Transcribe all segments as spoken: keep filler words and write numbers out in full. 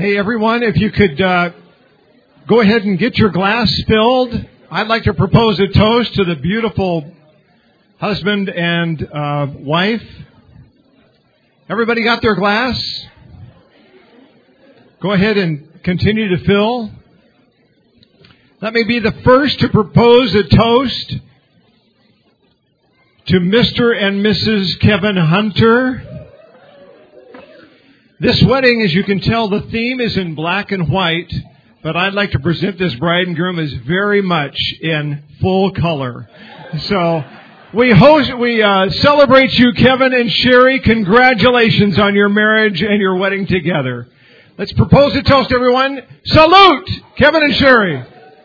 Hey, everyone, if you could uh, go ahead and get your glass filled. I'd like to propose a toast to the beautiful husband and uh, wife. Everybody got their glass? Go ahead and continue to fill. Let me be the first to propose a toast to Mister and Missus Kevin Hunter. This wedding, as you can tell, the theme is in black and white, but I'd like to present this bride and groom as very much in full color. So we host, we uh, celebrate you, Kevin and Sherry. Congratulations on your marriage and your wedding together. Let's propose a toast, everyone. Salute, Kevin and Sherry.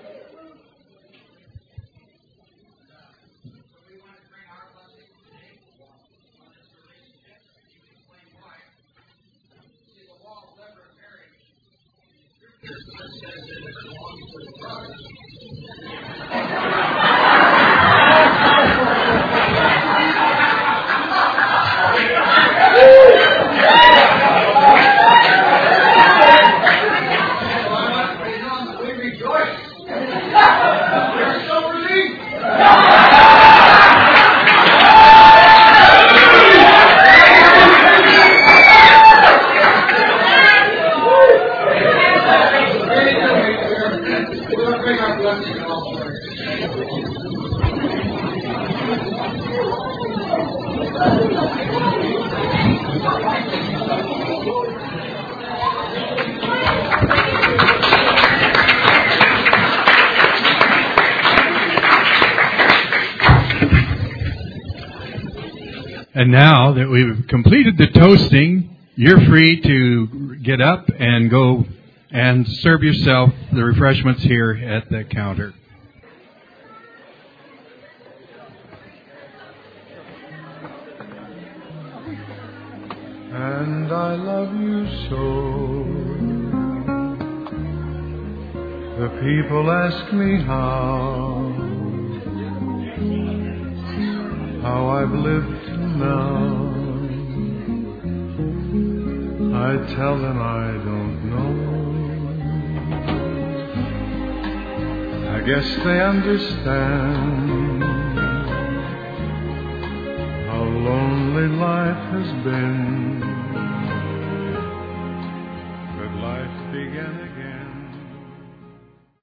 And now that we've completed the toasting, you're free to get up and go and serve yourself the refreshments here at the counter. And I love you so. The people ask me how, how I've lived till now. I tell them I don't know. I guess they understand how lonely life has been